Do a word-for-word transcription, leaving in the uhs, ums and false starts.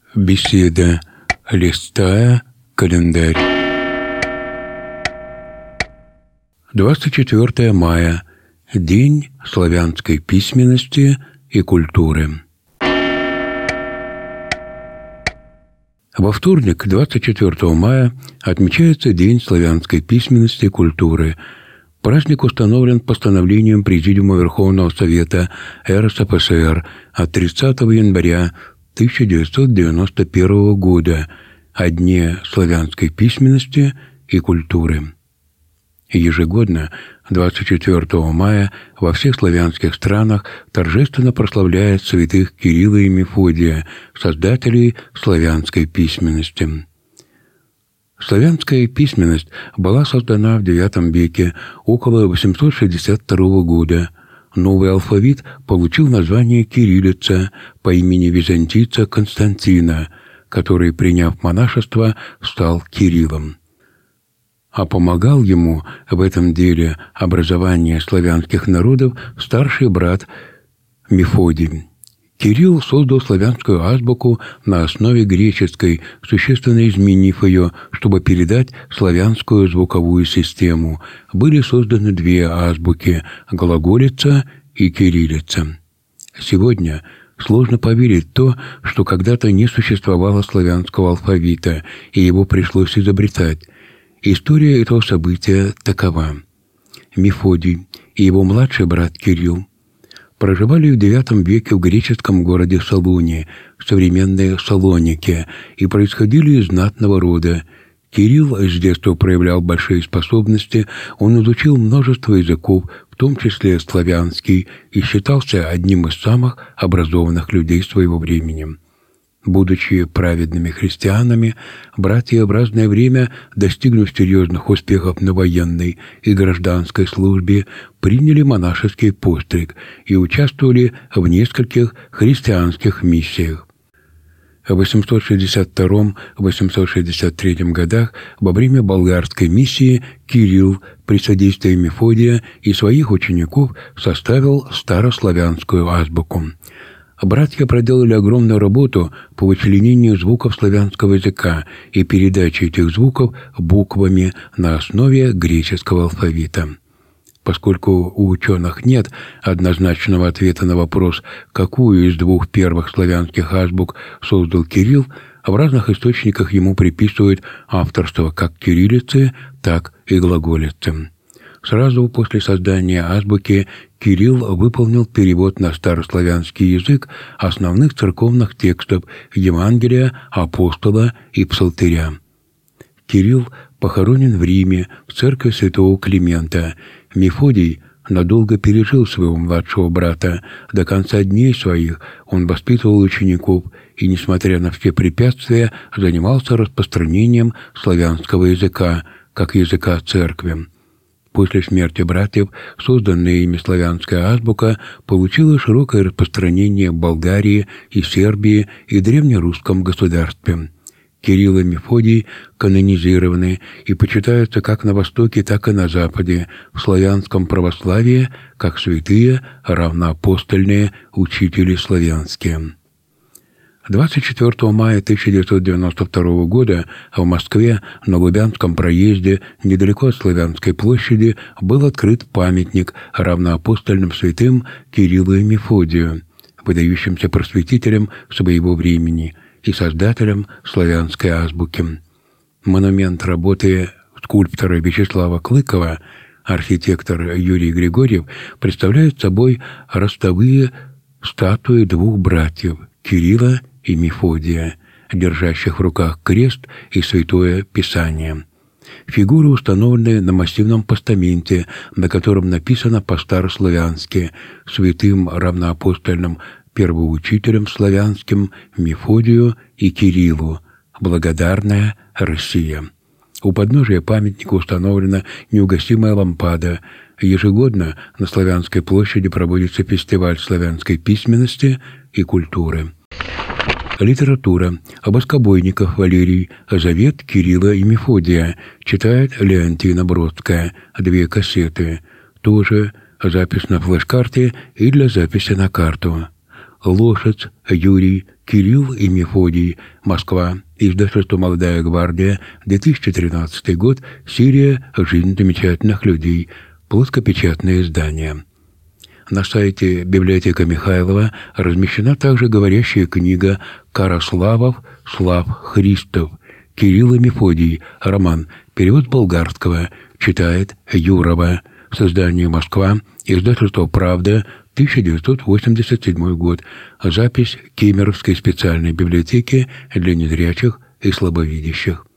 Беседа, листая календарь. двадцать четвёртое мая. День славянской письменности и культуры. Во вторник, двадцать четвёртого мая, отмечается День славянской письменности и культуры. Праздник установлен постановлением Президиума Верховного Совета эр эс эф эс эр от тридцатого января тысяча девятьсот девяносто первого года о Дне славянской письменности и культуры. Ежегодно двадцать четвёртого мая во всех славянских странах торжественно прославляют святых Кирилла и Мефодия, создателей славянской письменности. Славянская письменность была создана в девятом веке, около восемьсот шестьдесят второго года. Новый алфавит получил название кириллица по имени византийца Константина, который, приняв монашество, стал Кириллом. А помогал ему в этом деле образования славянских народов старший брат Мефодий. Кирилл создал славянскую азбуку на основе греческой, существенно изменив ее, чтобы передать славянскую звуковую систему. Были созданы две азбуки – глаголица и кириллица. Сегодня сложно поверить в то, что когда-то не существовало славянского алфавита, и его пришлось изобретать. История этого события такова. Мефодий и его младший брат Кирилл проживали в девятом веке в греческом городе Салоне, современной Салонике, и происходили из знатного рода. Кирилл с детства проявлял большие способности, он изучил множество языков, в том числе славянский, и считался одним из самых образованных людей своего времени. Будучи праведными христианами, братья в разное время, достигнув серьезных успехов на военной и гражданской службе, приняли монашеский постриг и участвовали в нескольких христианских миссиях. В восемьсот шестьдесят втором — восемьсот шестьдесят третьем годах во время болгарской миссии Кирилл при содействии Мефодия и своих учеников составил старославянскую азбуку. Братья проделали огромную работу по вычленению звуков славянского языка и передаче этих звуков буквами на основе греческого алфавита. Поскольку у ученых нет однозначного ответа на вопрос, какую из двух первых славянских азбук создал Кирилл, в разных источниках ему приписывают авторство как кириллицы, так и глаголицы. Сразу после создания азбуки Кирилл выполнил перевод на старославянский язык основных церковных текстов Евангелия, Апостола и Псалтыря. Кирилл похоронен в Риме, в церкви святого Климента. Мефодий надолго пережил своего младшего брата. До конца дней своих он воспитывал учеников и, несмотря на все препятствия, занимался распространением славянского языка, как языка церкви. После смерти братьев созданная ими славянская азбука получила широкое распространение в Болгарии и Сербии и древнерусском государстве. Кирилл и Мефодий канонизированы и почитаются как на Востоке, так и на Западе, в славянском православии, как святые равноапостольные учители славянские. двадцать четвёртого мая тысяча девятьсот девяносто второго года в Москве на Лубянском проезде, недалеко от Славянской площади, был открыт памятник равноапостольным святым Кириллу и Мефодию, выдающимся просветителям своего времени и создателям славянской азбуки. Монумент работы скульптора Вячеслава Клыкова, архитектор Юрий Григорьев, представляет собой ростовые статуи двух братьев – Кирилла и Мефодия, держащих в руках крест и святое Писание. Фигуры установлены на массивном постаменте, на котором написано по-старославянски «Святым равноапостольным первоучителям славянским Мефодию и Кириллу. Благодарная Россия». У подножия памятника установлена неугасимая лампада. Ежегодно на Славянской площади проводится фестиваль славянской письменности и культуры. Литература. О воскобойниках Валерий. Завет Кирилла и Мефодия. Читает Леонтина Бродская. Две кассеты. Тоже запись на флеш-карте и для записи на карту. Лошадь, Юрий, Кирилл и Мефодий. Москва. Издательство «Молодая гвардия», две тысячи тринадцатый год. Серия «Жизнь замечательных людей». Плоскопечатное издание. На сайте библиотека Михайлова размещена также говорящая книга Караславов Слав Христов. Кирилл и Мефодий. Роман. Перевод с болгарского. Читает Юрова. Создание Москва. Издательство «Правда», тысяча девятьсот восемьдесят седьмой год. Запись Кемеровской специальной библиотеки для незрячих и слабовидящих.